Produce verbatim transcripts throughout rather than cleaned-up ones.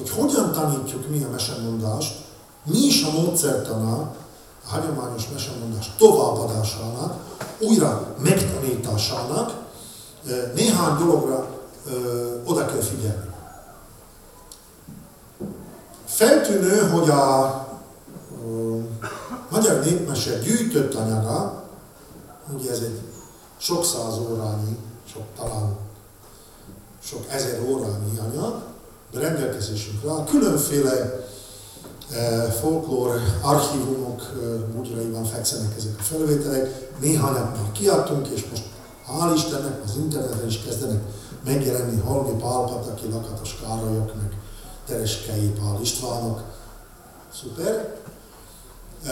hogy hogyan tanítjuk mi a mesemondást, mi is a módszertana a hagyományos mesemondás továbbadásának, újra megtanításának, néhány dologra ö, oda kell figyelni. Feltűnő, hogy a ö, magyar népmese gyűjtött anyaga, ugye ez egy sok száz órányi, sok, talán sok ezer órányi anyag, de rendelkezésünkre áll. Különféle e, folklór archívumok e, bugyraiban fekszenek ezek a felvételek, néhányat már kiadtunk, és most hál' Istennek az interneten is kezdenek megjelenni Holmi Pál Pataki, Lakatos Károlyok, meg Tereskei Pál Istvánok. Szuper! E,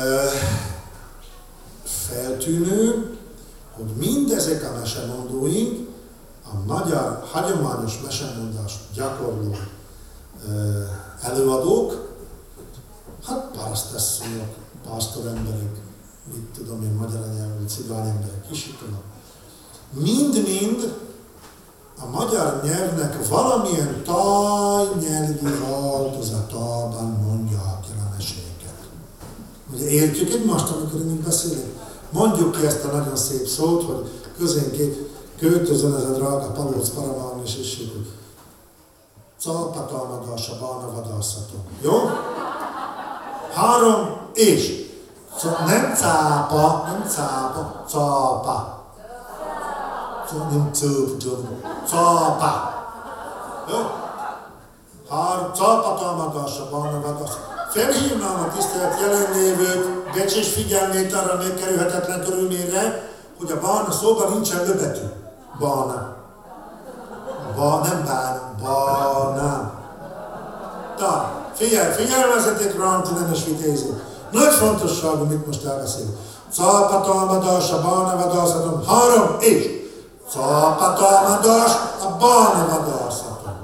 feltűnő, hogy mindezek a mesemondóink a magyar hagyományos mesemondást gyakorló e, előadók, hát parasztasszonyok, pásztoremberek, mit tudom én, magyar anyelvű cigányemberek is, itt tudom. Mind-mind a magyar nyelvnek valamilyen tájnyelvi változatában mondják el a meséket. Ugye értjük egymást, amikor én így beszélek? Mondjuk ki ezt a nagyon szép szót, hogy közénként költözön ez a drága Palóc Paramán és is, hogy cápatámadása bánavadászaton. Jó? Három és. Nem cápa, nem cápa, cápa. Nem cöp, cápa. Jó? Három, cápatámadása bánavadászaton. Felhívnám a tisztelt jelenlévők becsés figyelmét arra megkerülhetetlen körülményre, hogy a bána szóban nincsen löbetű. Bána. Ba, nem bána, bána. Ta, figyelj, figyelmezzetek rám, ti nemes vitézők. Nagy fontosságú, mit most elbeszélünk. Cápatámadás a bánavadászaton, három és. Cápatámadás a bánavadászaton.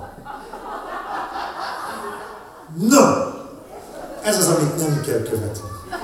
No! Ez az, amit nem kell követni.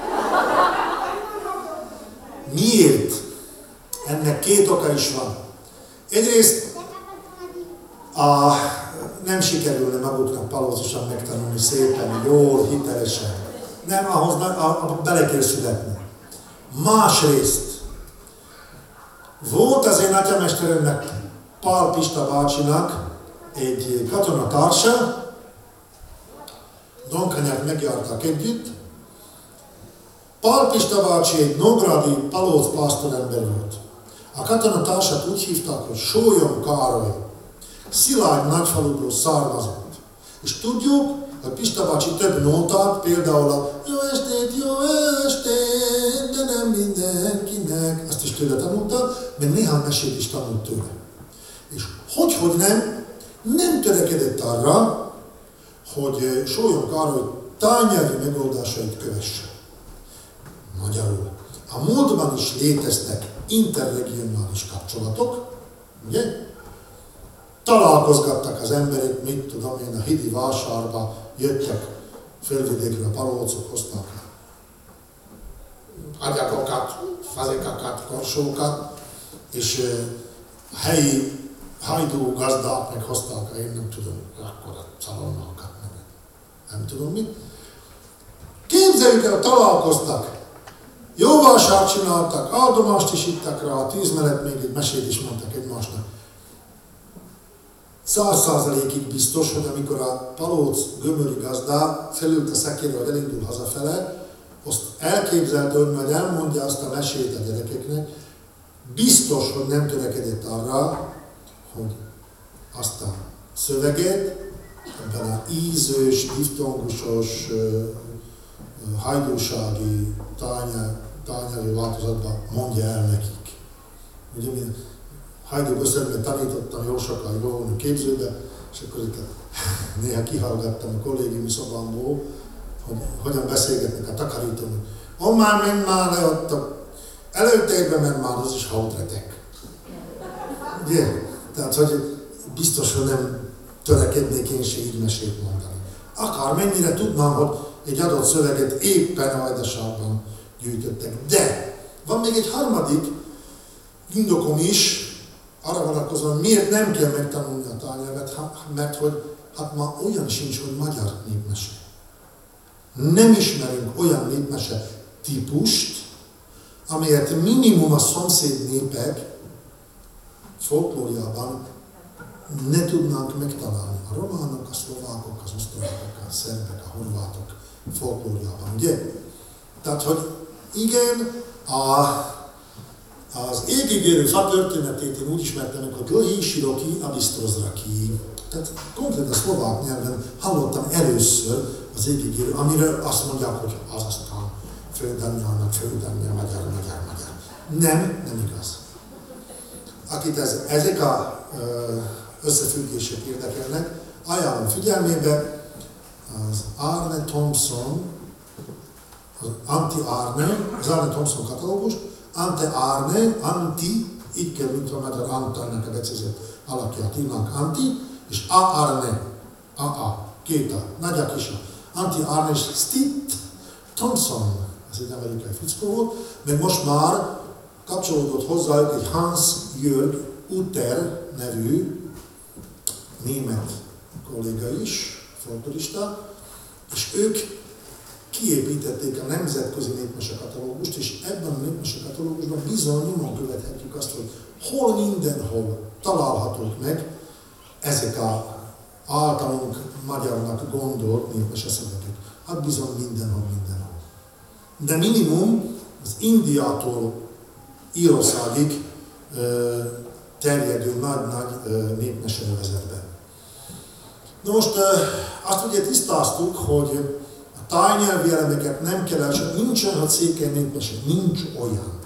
Miért? Ennek két oka is van. Egyrészt a, nem sikerülne maguknak palózosan megtanulni szépen, jól, hitelesen. Nem, ahhoz a, a, bele kell születni. Másrészt volt az én atyamesteremnek, Pál Pista bácsinak egy katonatársa, Donkanyát megjártak együtt. Pál Pista bácsi egy nógrádi palóc pásztorember volt. A katonatársat úgy hívták, hogy Sólyom Károly. Szilágy nagyfaludról származott. És tudjuk, hogy Pista bácsi több nótát, például a jó estét, jó estét, de nem mindenkinek, azt is tőle tanulta, mert néhány mesét is tanult tőle. És hogyhogy nem, nem törekedett arra, hogy Sólyom Károly tájnyelvi megoldásait kövesse. Magyarul. A múltban is léteztek interregionális kapcsolatok, ugye? Találkozgattak az emberek, mit tudom én, a hidi vásárba, jöttek fölvidékre a palócok, hoztak agyakokat, fazekakat, korsókat, és a helyi hajdú gazdák meg hozták, én nem tudom, akkor a szalonnákat, nem, nem tudom mit. Képzeljük el, találkoztak, jó vásárt csináltak, áldomást is ittak rá, a tűz mellett még egy mesét is mondtak egymásnak. Száz százalékig biztos, hogy amikor a palóc gömöri gazdá felült a szekérre, hogy elindul hazafele, azt elképzelte, hogy majd elmondja azt a mesét a gyerekeknek, biztos, hogy nem törekedett arra, hogy azt a szöveget ebben a ízős, diftongusos, hajdúsági, tányelvű változatban mondja el nekik. Ugye én Hajdú Göszögben tanítottam jó sokáig óvónő képzőbe, és akkor itt néha kihallgattam a kollégiumi szobámból, hogy hogyan beszélgetnek a takarítónak. On már menj már le ott a előtérbe, mert már az is haudretek. Ugye? Tehát, hogy biztos, hogy nem törekednék én se így mesét mondani. Akármennyire tudnám, hogy egy adott szöveget éppen Vajdaságban gyűjtöttek. De van még egy harmadik indokom is, arra vonatkozóan, miért nem kell megtanulni a tányelvet, mert hogy Hát ma olyan sincs, hogy magyar népmese. Nem ismerünk olyan népmese típust, amelyet minimum a szomszéd népek folklóriában ne tudnánk megtalálni. A románok, a szlovákok, az osztrákok, a szerbek, a horvátok folklóriában, ugye? Tehát, hogy igen, a, az égigérő fa történetét én úgy ismertem meg, hogy Dlhý široký a Bystrozraký. Tehát konkrét a szlovák nyelven hallottam először az égigérő, amire azt mondják, hogy az aztán földanyjának, földanyja, magyar, magyar, magyar. Nem, nem igaz. Akit ez, ezek a összefüggések érdekelnek, ajánlom figyelmébe az Arne Thompson, az Anti-Arne, az Arne Thompson katalógus, Ante-Arne, Anti, így kell, mint a magyar Antalnak a becézett alakját írnánk, Anti, és A-Arne, A-A, két A, nagy a kis A. Anti-Arne és Stitt Thompson, ez egy amerikai fickó volt, meg most már kapcsolódott hozzájuk egy Hans-Jörg Utter nevű német kolléga is, folklorista, és ők kiépítették a nemzetközi népmese katalógust, és ebben a népmese katalógusban bizony nyomon követhetjük azt, hogy hol mindenhol találhatók meg ezek a általunk magyarnak gondolt népmese szövegek. Hát bizony mindenhol, mindenhol. De minimum az Indiától Írországig terjedő nagy-nagy népmeseövezetben. Na most azt ugye tisztáztuk, hogy a tájnyelvi elemeket nem kell elsőt, nincsen, hogy székely népmese, nincs olyan.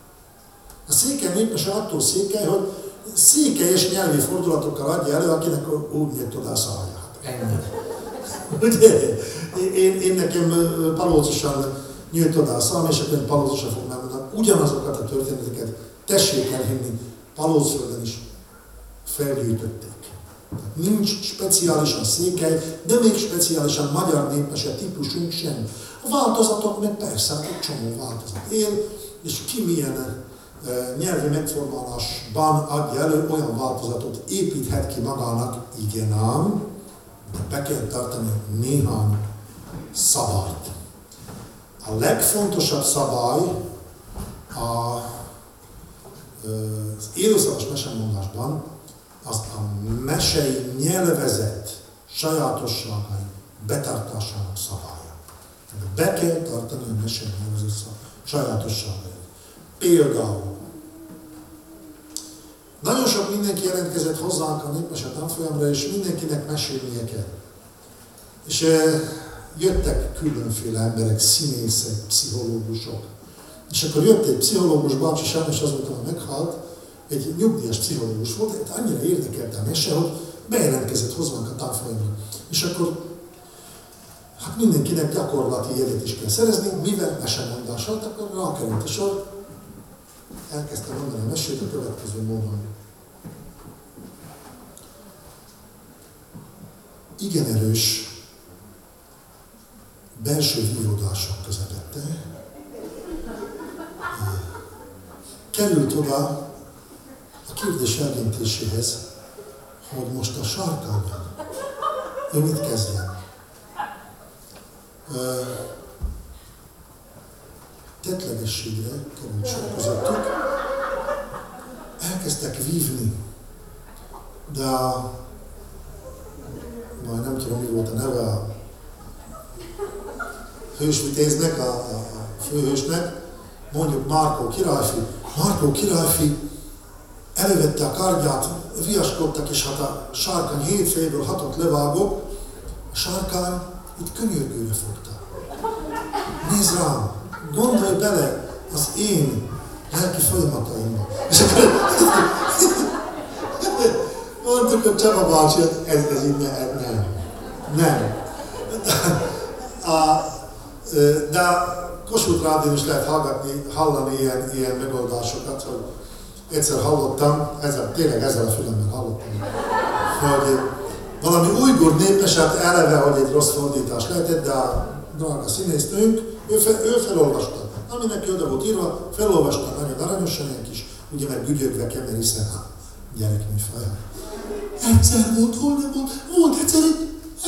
A székely népmese attól székely, hogy székelyes nyelvi fordulatokkal adja elő, akinek úgy nyílt oda a száját. Ennyi. Ugye? Én, én nekem palócosan nyílt oda a szám, és akkor palócosan fog megmondani ugyanazokat a történeteket, tessék elhinni, Palócföldön is felgyűjtötték. Tehát nincs speciálisan székely, de még speciálisan magyar népmese típusunk sem. A változatok meg persze, egy csomó változat él, és ki milyen e, nyelvi megformálásban adja elő, olyan változatot építhet ki magának, igen ám, de be kell tartani néhány szabályt. A legfontosabb szabály a az élőszavas mesemondásban az a mesei nyelvezet sajátosságai betartásának szabálya. Be kell tartani a mesei nyelvezet sajátosságait. Például nagyon sok mindenki jelentkezett hozzánk a népmese tanfolyamra, és mindenkinek mesélnie kell. És e, jöttek különféle emberek, színészek, pszichológusok. És akkor jött egy pszichológus, bácsi sajnos azóta már meghalt, egy nyugdíjas pszichológus volt, annyira érdekelte a mese, hogy bejelentkezett hozzánk a tanfolyamra. És akkor hát mindenkinek gyakorlati jelet is kell szerezni, mivel mesemondással, akkor rákerült a sor, elkezdtem mondani a mesét a következő módon. Igen erős belső hívódások közepette, került oda a kérdés eldöntéséhez, hogy most a sárkányon ő mit kezdjen. Tettlegességre került sor közöttük, elkezdtek vívni, de a, majd nem tudom, mi volt a neve a hősvitéznek, a, a, a főhősnek, mondjuk Márkó királyfi. Márkó királyfi elővette a kardját, viaskodtak, és hát a sárkány hét fejből hatot levágott, a sárkány itt könyörgőre fogta. Nézd rám, gondolj bele az én lelki folyamataimba. És akkor mondtuk, hogy Csaba bácsi, ez, ez így ne, nem. Nem. A, de Kossuth Rádión is lehet hallgatni, hallani ilyen, ilyen megoldásokat, hogy egyszer hallottam, ezzel, tényleg ezzel a filmben hallottam, hogy valami ujgur népeset eleve, hogy egy rossz fordítás lehetett, de a drága színésznőnk, ő, fel, ő felolvasta. Ami neki oda volt írva, felolvasta nagyon aranyosan, ilyen kis, ugye meg gügyögve kemer, hiszen hát gyerekműfaj. Egyszer volt, hol nem volt, volt egyszer egy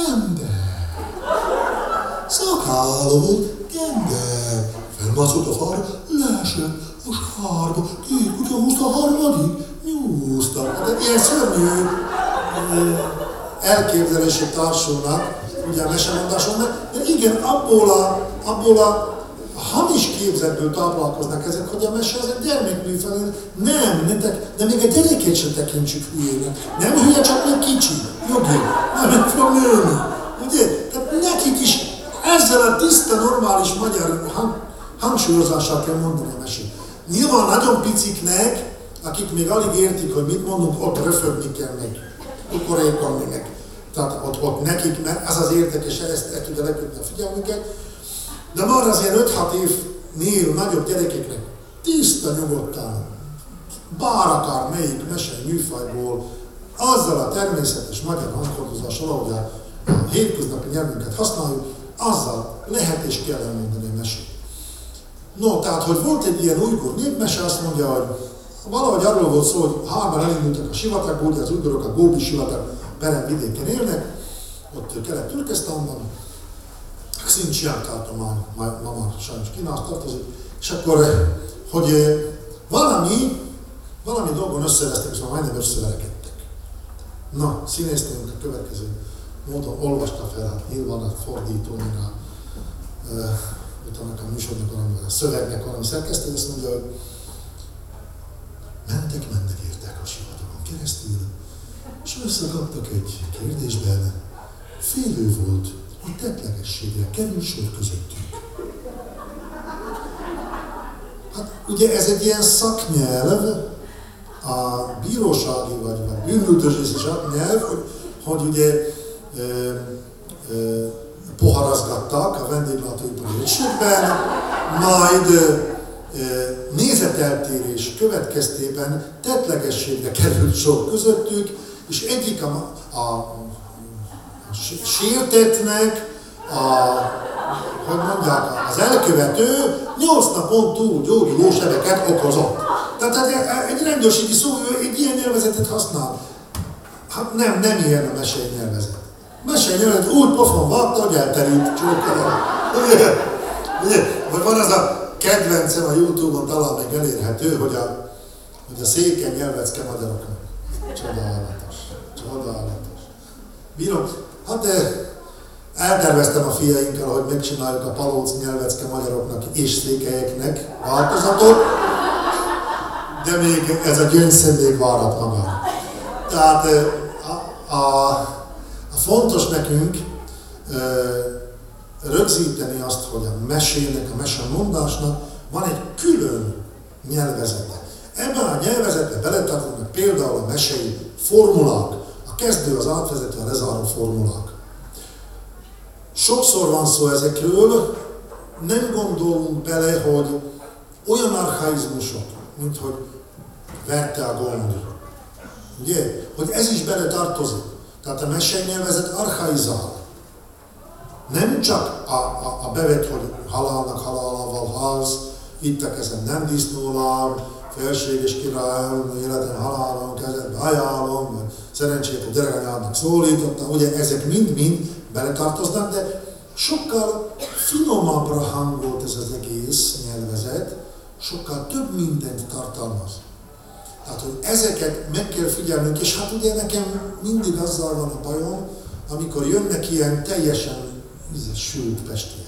Ende. Szakálla volt, gende. Felmászott a fára, leesett a sárba, két kutya húzta a harmadik, nyúzta. Hát ilyen szörnyű elképzelések társulnak, ugye a mesemondásoknak, de igen, abból a, abból a hamis képzetből táplálkoznak ezek, hogy a mese az egy gyermekműfaj. Nem, nem, de még a gyerekét sem tekintsük hülyének. Nem hülye, csak még kicsi, jogi, nem fog nőni. Ugye? Tehát nekik is ezzel a tiszta, normális magyar hang, hangsúlyozással kell mondani a mesét. Nyilván nagyon piciknek, akik még alig értik, hogy mit mondunk, ott röfögni kell meg, kukorékolni meg. Tehát ott, ott nekik, mert ez az érdekes, ezt el tudja lekötni a figyelmünket. De már az ilyen öt-hat évnél nagyobb gyerekeknek tiszta nyugodtan, bár akár melyik mese műfajból, azzal a természetes magyar hanghordozással, ahogy a hétköznapi nyelvünket használjuk, azzal lehet és kell elmondani a mesét. No, tehát, hogy volt egy ilyen ujgur népmese, azt mondja, hogy valahogy arról volt szó, hogy hárman elindultak a sivatagból, de az ujgurok a Góbi sivatag Berem vidéken élnek, ott Kelet-Türkesztánban, Xinjiang tartomány, ma már sajnos Kínához tartozik, és akkor, hogy valami, valami dolgon összereztek, és már majdnem összeverekedtek. Na, színésztőnk a következő módon olvasta fel, hát nyilván a fordító, meg a, uh, utána a műsornak valami, a szövegnek valami szerkesztő, azt mondja, hogy mentek, mentek, értek a sivatagon keresztül, és összekaptak egy kérdésben, félő volt, hogy tettlegességre kerül sor közöttük. Hát ugye ez egy ilyen szaknyelv, a bírósági vagy a bűnüldözési szaknyelv, hogy, hogy ugye e, e, poharazgattak a vendéglátóipari egységben, majd e, nézeteltérés következtében tettlegességre került sor közöttük, és egyik a, a, a sértettnek, a, hogy mondják, az elkövető nyolc napon túl gyógyuló sebeket okozott. Tehát egy rendőrségi szó, egy ilyen nyelvezetet használ. Hát nem, nem ilyen a mesei nyelvezet. Mesei nyelvezet úgy pofon vágta, hogy elterült csókadal. Ugye? Ugye? Vagy van az a kedvencem a Youtube-on, talán még elérhető, hogy a, hogy a székely nyelvecke magyaroknak. Csodálatos. Csodálatos. Bírom, hát elterveztem a fiainkkel, hogy megcsináljuk a palóc nyelvecke magyaroknak és székelyeknek változatot, de még ez a gyöngyszem még várat maga. Tehát a, a, a fontos nekünk e, rögzíteni azt, hogy a mesének, a mesemondásnak van egy külön nyelvezete. Ebben a nyelvezetben beletartanak például a mesei formulák, a kezdő, az átvezető, a lezáró formulák. Sokszor van szó ezekről, nem gondolunk bele, hogy olyan archaizmusok, mint hogy verte a gond. Ugye? Hogy ez is bele tartozik. Tehát a mesei nyelvezet archaizál. Nem csak a, a, a bevet, hogy halálnak halálával ház, itt a kezem nem disznólám, felséges királyom, életem halálom, kezedbe ajánlom, szerencsét a gyerekanyádnak szólítottam, ugye ezek mind-mind beletartoznak, de sokkal finomabbra hangolt ez az egész nyelvezet, sokkal több mindent tartalmaz. Tehát, hogy ezeket meg kell figyelnünk, és hát ugye nekem mindig azzal van a bajom, amikor jönnek ilyen teljesen sült pestiek.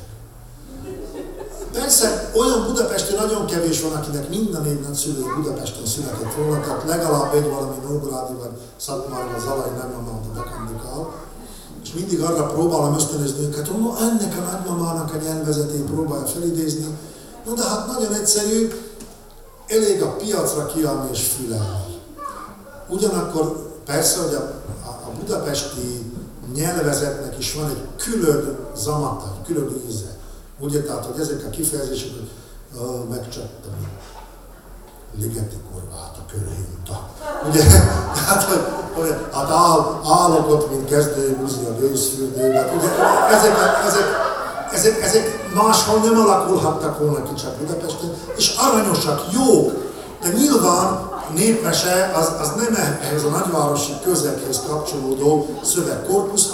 Persze, olyan budapesti nagyon kevés van, akinek minden év nagyszülői Budapesten született volna, tehát legalább egy valami Nógrádi vagy Szatmári vagy Zalai nagymamának bekandikál, és mindig arra próbálom ösztönözni őket, hogy no, ennek a nagymamának a nyelvezetét próbálja felidézni. No, de hát nagyon egyszerű, elég a piacra kiállni és fülelni. Ugyanakkor persze, hogy a, a, a budapesti nyelvezetnek is van egy külön zamata, egy külön íze. Ugye, tehát, hogy ezek a kifejezések, hogy oh, megcsaptam Ligeti Korvát a körhinta. Ugye, tehát, hogy, hogy hát áll, állok ott, mint kezdőmúzi a gőzfürdőben. Ugye, ezek, ezek, ezek, ezek máshol nem alakulhattak volna ki csak Budapesten, és aranyosak, jók, de nyilván a népmese az, az nem ehhez a nagyvárosi közeghez kapcsolódó szövegkorpusz, hanem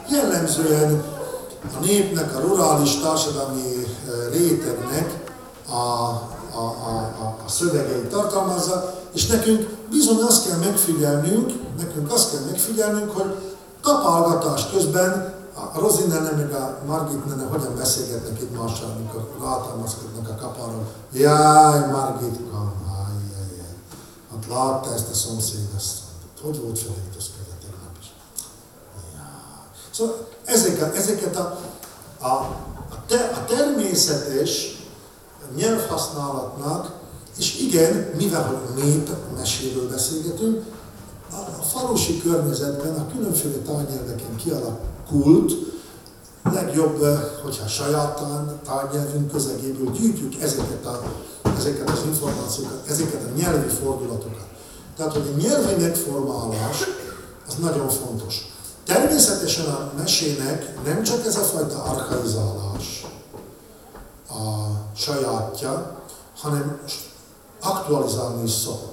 jellemzően a népnek, a rurális társadalmi rétegnek a, a, a, a szövegeit tartalmazza, és nekünk bizony azt kell megfigyelnünk, nekünk azt kell megfigyelnünk, hogy tapálgatás közben a Rozi nene meg a Margit nene hogyan beszélgetnek itt mással, amikor rátámaszkodnak a kapáról. Jaj, Margitka, ajjajjaj, hát látta ezt a szomszédasszonyt, hogy volt felöltözködve tegnap is. Jaj. Szóval ezeket, ezeket a, a, a, te, a természetes nyelvhasználatnak, és igen, mivel hogy népmeséről beszélgetünk, a falusi környezetben a különféle tárgynyelveken kialakult, legjobb, hogyha saját tárgynyelvünk közegéből gyűjtjük ezeket, a, ezeket az információkat, ezeket a nyelvi fordulatokat. Tehát, hogy a nyelvi megformálás az nagyon fontos. Természetesen a mesének nem csak ez a fajta archaizálás a sajátja, hanem aktualizálni is szokott.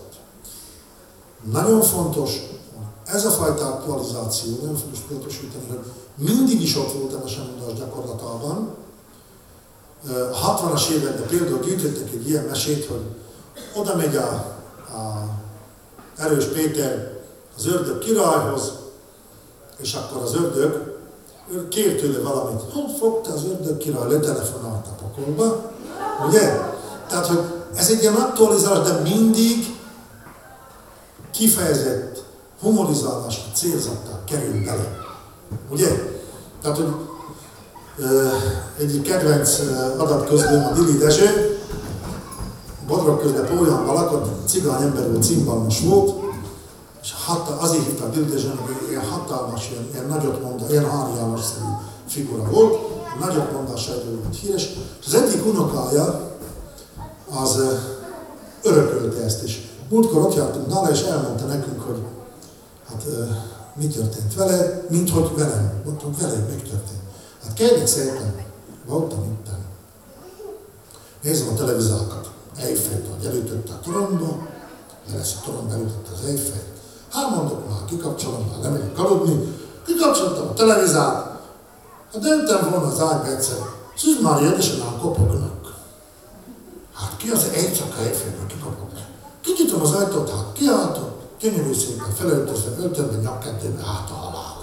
Nagyon fontos, ez a fajta aktualizáció, nagyon fontos pontosítani, hogy mindig is ott volt a mesemondás gyakorlatában. A hatvanas években például gyűjtöttek egy ilyen mesét, hogy oda megy a, a Erős Péter az ördög királyhoz, és akkor az ördög kér tőle valamit. Hogy fogta az ördög király, letelefonált a pokolba, ugye? Tehát, hogy ez egy ilyen aktualizálás, de mindig kifejezett humorizálásra célzattal kerül bele. Ugye? Tehát, hogy uh, egyik kedvenc uh, adatközlőm a Dili Dezső, Bodrog közben Pólyánban lakott, cigány ember volt, cimbalmas volt, és hatta, azért hívták Dili Dezsőnek, hogy ilyen hatalmas, ilyen, ilyen nagyot mondás, ilyen Hári János-szerű figura volt, nagyot mondásairól volt híres, és az egyik unokája az uh, örökölte ezt is. Múltkor ott jártunk nála, és elmondta nekünk, hogy hát uh, mi történt vele, mint hogy velem. Mondtam, vele megtörtént. Hát kérlek szépen, voltam itten. Nézem a televizákat. Eiffelt, hogy elütötte a toronyba, le lesz a toronyba, elütötte az Eiffelt. Hát mondok már, kikapcsolom, már lemegyek aludni. Kikapcsoltam a televizát. Hát döntem volna az ágyba egyszer. Szűz már érdesen ám kopognak. Hát ki az egy csak Eiffelből kikapog? Kinyitom az ajtót, hát kiáltom, gyönyörű szépen, felöltözve, öltönbe, nyakkendőbe, hát a halál.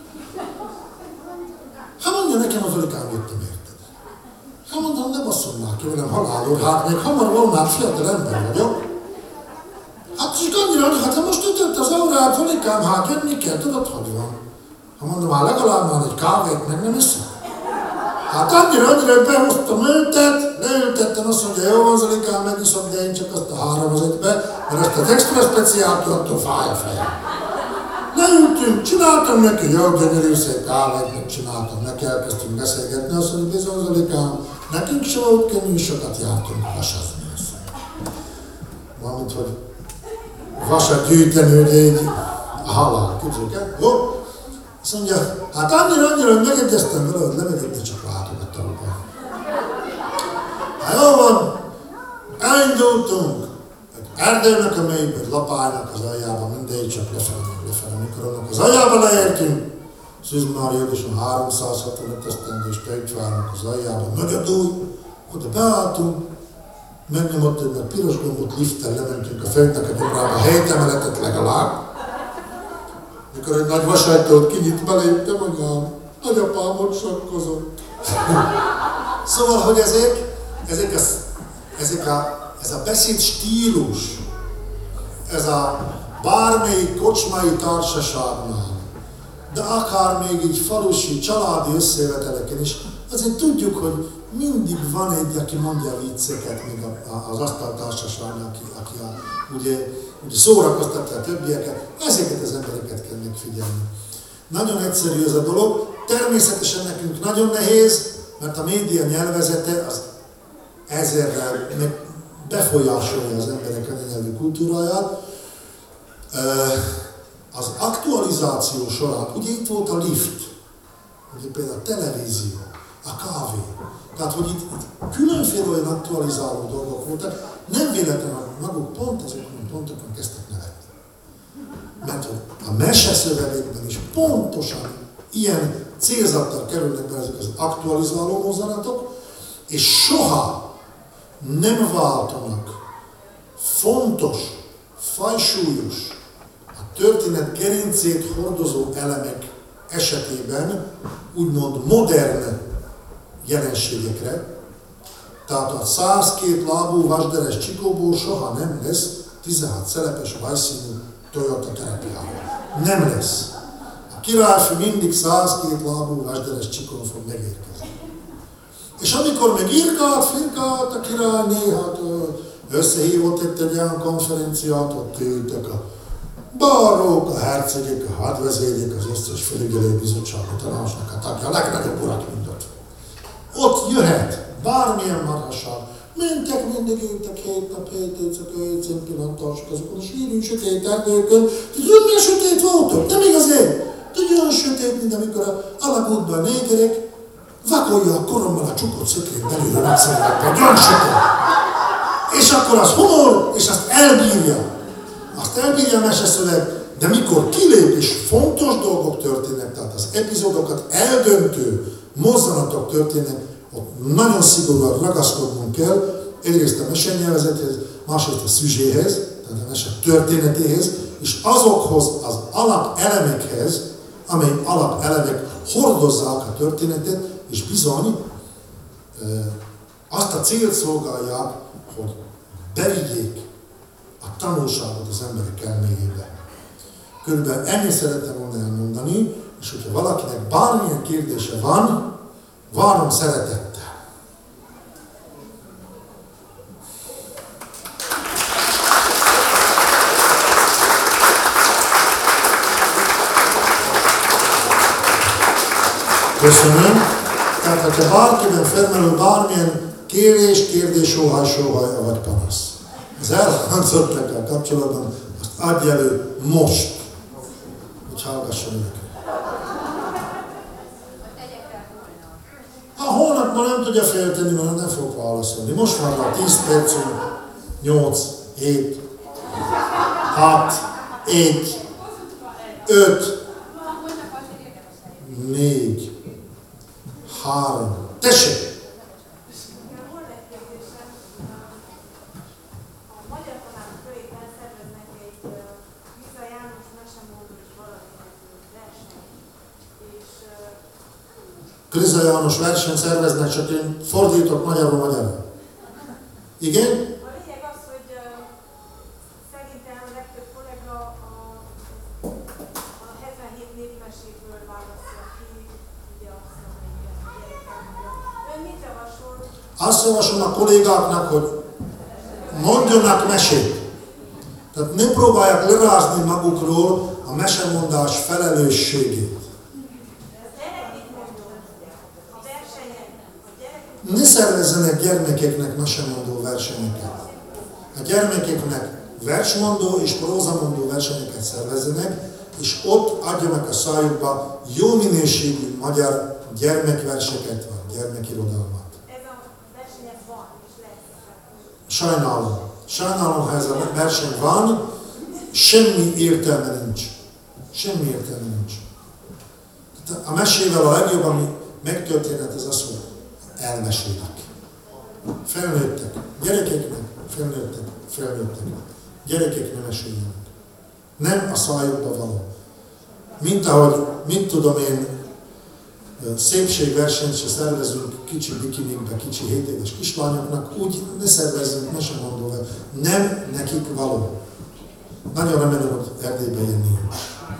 Hát mondja nekem az Olikám, jöttem érted. Hát mondom, ne basszom már ki velem, halál úr, hát még hamar volnál, fiatal ember vagyok. Hát csak annyira, hát ha most ütött az órát, Olikám, hát jönni kell, tudod, hogy van. Ha mondom, hát legalább már egy kávét meg nem iszom. Hát annyira, annyira behoztam őtet, leültettem, azt mondja, jó van, Zolikám, megiszom, de én csak azt a három az egybe, mert ezt az extra speciált, attól fáj a fejem. Leültünk, csináltam neki, jó, gyönyörű szép kávét, meg csináltam neki, elkezdtünk beszélgetni, azt mondja, bizony, Zolikám, nekünk se volt könnyű, sokat jártunk vasazni. Valamint, hogy vasat gyűjteni, ugye így a halál, képzeljük el, jó? Azt mondja, hát annyira, annyira, hogy megegyeztem vele, hogy lemegyek, de csak látogattam be. Hát jó van, elindultunk. Erdőnek a mélyben, lapálynak az aljába, mindegy, csak lefelé, lefelé. Mikor annak az aljába leértünk, Szűz már Jézuson háromszázhatvanöt esztendős tejtvárnak az aljába, nagy a dúj, oda beálltunk, megnyomott egy piros gombot, lifttel lementünk a földnek a gyomrába, hét emeletet legalább. Mikor egy nagy vasajtót kinyit, beléptem anyám, nagyapámot sakkozott. Szóval, hogy ezek, ezek, a, ezek a, ez a beszéd stílus, ez a bármelyik kocsmai társaságnál, de akár még így falusi, családi összejöveteleken is, azért tudjuk, hogy mindig van egy, aki mondja a vicceket, még az asztaltársaságnál, aki, aki a, ugye, ugye szórakoztatja a többieket, ezeket az embereket kell megfigyelni. Nagyon egyszerű ez a dolog, természetesen nekünk nagyon nehéz, mert a média nyelvezete az ezerrel befolyásolja az emberek anyanyelvi kultúráját. Az aktualizáció során, ugye itt volt a lift, ugye például a televízió, a kávé, tehát hogy itt, itt különféle olyan aktualizáló dolgok voltak, nem véletlenül maguk pont azokon a pontokon kezdtek nevetni. Mert a meseszövegekben is pontosan ilyen célzattal kerülnek be ezek az aktualizáló mozzanatok, és soha nem váltanak fontos, fajsúlyos, a történet gerincét hordozó elemek esetében úgymond modern jelenségekre. Tehát a százkettő lábú vasderes csikóból soha nem lesz tizenhat szelepes vajszínű Toyota terepiával. Nem lesz. A királyfő mindig százkettő lábú vasderes csikón fog megérkezni. És amikor meg irkált, firkált a király néha összehívott itt egy olyan konferenciát, ott ültek a barók, a hercegek, a hadvezérjek, az összes felügyelőbizottság, a tanácsnak a tagja, a legnagyobb urak mindent. Ott jöhet bármilyen marhasság. Mentek, mindig ültek hét nap, hét éjszaka, hét szempillantások azokon a sűrű, sötét erdőkön. Tudod, milyen sötét voltok? Nem igaz én? Tudod, olyan sötét, mint amikor a alagútban a négerek vakolja a korommal a csukott szökén belül a napszemekben. Olyan sötét. És akkor az humor, és azt elbírja. Azt elbírja a meseszöveg, de mikor kilép és fontos dolgok történnek, tehát az epizódokat eldöntő mozzanatok történnek, ott nagyon szigorúan ragaszkodnunk kell, egyrészt a mesenyelvezethez, másrészt a szüzséhez, tehát a mese történetéhez, és azokhoz az alapelemekhez, amely alapelemek hordozzák a történetet, és bizony e, azt a célt szolgálják, hogy bevigyék a tanulságot az emberek elméjébe. Körülbelül ennyit szeretném volna elmondani, és hogyha valakinek bármilyen kérdése van, várom szeretettel. Köszönöm. Tehát, ha bárkiben felmerül bármilyen kérés, kérdés, óhaj, sóhaj, vagy panasz. Az elhangzottakkal kapcsolatban azt adj elő most, hogy hallgasson őket. A holnap ma nem tudja feltenni, mert nem fog válaszolni. Most van rá tíz percünk, nyolc, hét, hat, egy, öt, négy, három. Tessék! Kriza János versenyt szerveznek, csak én fordítok magyarul magyarul. Igen? A lényeg az, hogy uh, szerintem a legtöbb kollega a, a hetvenhét népmeséből választja ki, ugye azt mondja, hogy gyerekekből. Ön mit javasol? Azt javaslom a kollégáknak, hogy mondjanak mesét. Tehát ne próbálják lerázni magukról a mesemondás felelősségét. Ne szervezzenek gyermekeknek mesemondó versenyeket. A gyermekeknek versmondó és prózamondó versenyeket szervezzenek, és ott adjanak a szájukba jó minőségű magyar gyermekverseket vagy gyermekirodalmat. Ez a verseny van és lesz. Sajnálom. Sajnálom, ha ez a verseny van, semmi értelme nincs. Semmi értelme nincs. A mesével a legjobb, ami megtörténhet, ez az, hogy elmesélik. Felnőttek. Gyerekeknek, felnőttek, felnőttek. Gyerekek nem meséljenek. Nem a szájukba való. Mint ahogy, mit tudom én, szépségversenyt se szervezünk kicsi bikinikbe, kicsi hét éves kislányoknak, úgy ne szervezzünk mesemondóval. Nem nekik való. Nagyon remélem, hogy Erdélyben ilyen nincs.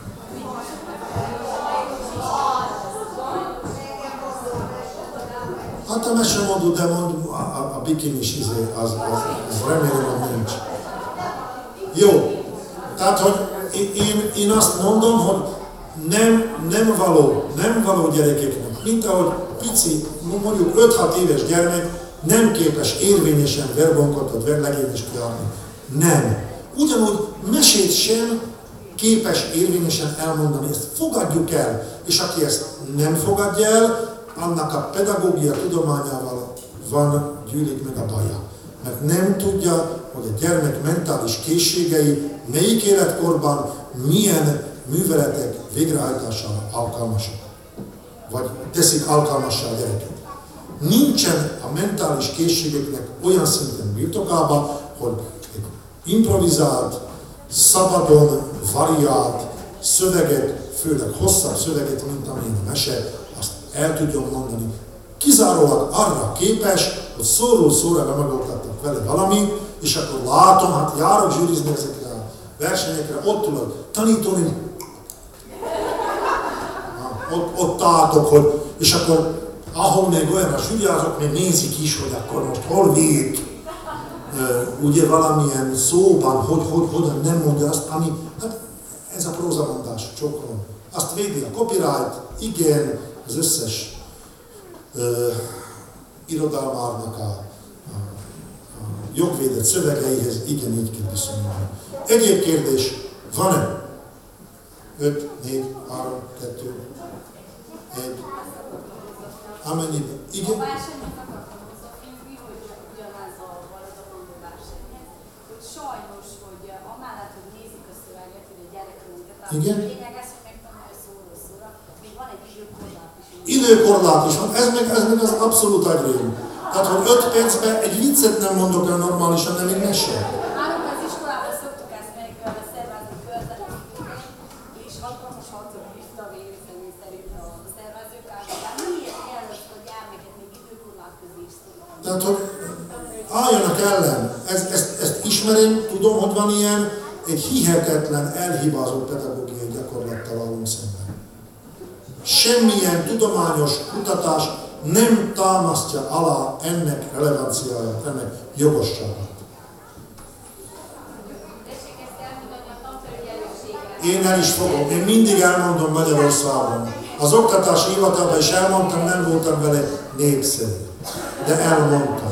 Hát a mesemondó, de mond, a, a, a bikinis izé, az, az, az remélem, hogy nincs. Jó. Tehát, hogy én, én azt mondom, hogy nem, nem való, nem való gyerekeknek, mint ahogy pici, mondjuk öt-hat éves gyermek nem képes érvényesen verbonkat vagy verlegényest járni. Nem. Ugyanúgy mesét sem képes érvényesen elmondani, ezt fogadjuk el, és aki ezt nem fogadja el, annak a pedagógia tudományával van, gyűlik meg a baja. Mert nem tudja, hogy a gyermek mentális készségei melyik életkorban milyen műveletek végrehajtására alkalmasak. vagy teszik alkalmassá a gyereket. Nincsen a mentális készségeknek olyan szinten birtokában, hogy egy improvizált, szabadon variált szöveget, főleg hosszabb szöveget, mint amilyen a mese, azt el tudjon mondani. Kizárólag arra képes, hogy szóról szóra megoltattak vele valamit, és akkor látom, hát járok zsűrizni ezekre a versenyekre, ott tudok tanítani, ott, ott álltok, hogy, és akkor ahol még olyan a zsűriázók, még nézik is, hogy akkor most hol véd, ugye valamilyen szóban, hogy, hogy, hogyan nem mondja azt, ami, hát ez a prózamondás, csókolom. Azt védi a copyright, igen, az összes uh, irodalmárnak a, a, a jogvédett szövegeihez, igen, így kell viszonyulni. Egyéb kérdés, van-e? öt, négy, három, kettő, egy. Amennyiben, igen? A versenyhez akartam hozzáfűzni, hogy ugyanazzal valad a mondó versenyhez, hogy sajnos, hogy amellett, hogy nézik a szöveget, hogy a gyerek mondja, tehát a lényeg ez, hogy megtanulja szóról szóra, még van egy időkorlát is. Időkorlát is van, ez meg, ez meg az abszolút agrém. Tehát, hogy öt percben egy viccet nem mondok el normálisan, nem egy mese. Nálunk az iskolában szoktuk ezt meg szervezni körzetlenül, és hatalmas hatalmas lista végül személy szerint a szervezők által. Miért kell ezt a gyermeket még időkorlát közé is szólni? Tehát, hogy álljanak ellen. Ez, ezt, ezt ismerem, tudom, hogy van ilyen, egy hihetetlen, elhibázott pedagógiai gyakorlattal állunk szemben. Semmilyen tudományos kutatás nem támasztja alá ennek relevanciáját, ennek jogosságát. Én el is fogom, én mindig elmondom Magyarországon. Az oktatási hivatalban is elmondtam, nem voltam vele népszerű, de elmondtam.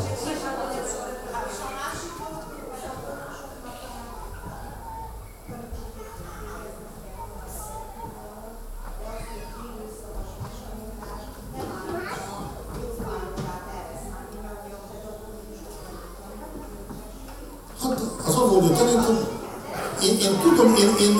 Hát azon volt, hogy tanítom, én, én tudom, én, én,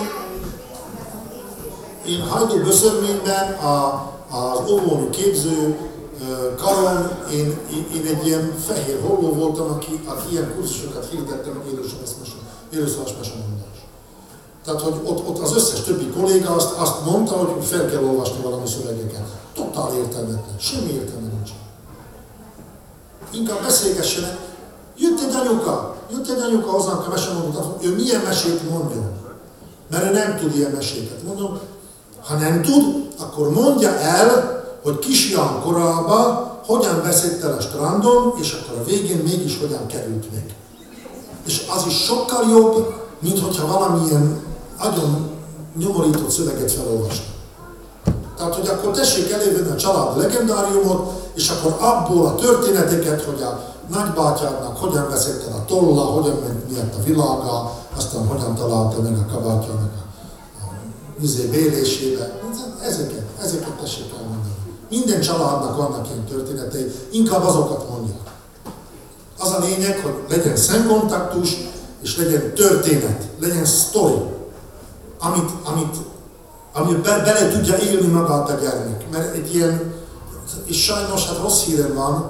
én Hajdú Böszörményben a, az óvóni képző karon, én, én egy ilyen fehér holló voltam, aki, aki ilyen kurzusokat hirdettem, élőszavas mesemondás. Tehát, hogy ott, ott az összes többi kolléga azt, azt mondta, hogy fel kell olvasni valami szövegeket. Totál értelmetlen, semmi értelme nincs. Inkább beszélgessenek. Jött egy anyuka, jött egy anyuka hozzánk a mesemondót, ő milyen mesét mondjon. Mert ő nem tud ilyen meséket. Mondom, ha nem tud, akkor mondja el, hogy kisfiam korában hogyan veszett el a strandon, és akkor a végén mégis hogyan került meg. És az is sokkal jobb, mint hogyha valamilyen nagyon nyomorított szöveget felolvasnak. Tehát, hogy akkor tessék elővenni a család legendáriumot, és akkor abból a történeteket, hogy a nagybátyádnak hogyan veszett el a tolla, hogyan ment miatt a világa, aztán hogyan találta meg a kabátjának a, a vizé bélésébe. Ezeket, ezeket tessék elmondani. Minden családnak vannak ilyen történetei, inkább azokat mondják. Az a lényeg, hogy legyen szemkontaktus, és legyen történet, legyen sztori, amit, amit, amit be, bele tudja élni magát a gyermek. Mert egy ilyen, és sajnos hát rossz hírem van,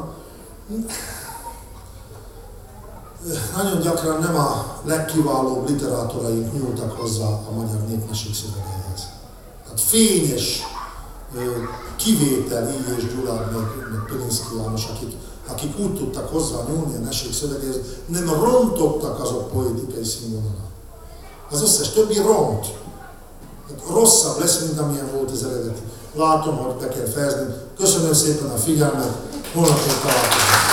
nagyon gyakran nem a legkiválóbb literátoraink nyúltak hozzá a magyar népmesék szövegeihez. Tehát fényes kivétel így és Gyulár, meg, meg Pilinszky János, akik, akik úgy tudtak hozzá nyúlni a mesék szövegeihez, nem rontottak azok poetikai színvonalán. Az összes többi ront. Rosszabb lesz, mint amilyen volt az eredeti. Látom, hogy be kell fejezni. Köszönöm szépen a figyelmet, holnap találkozunk.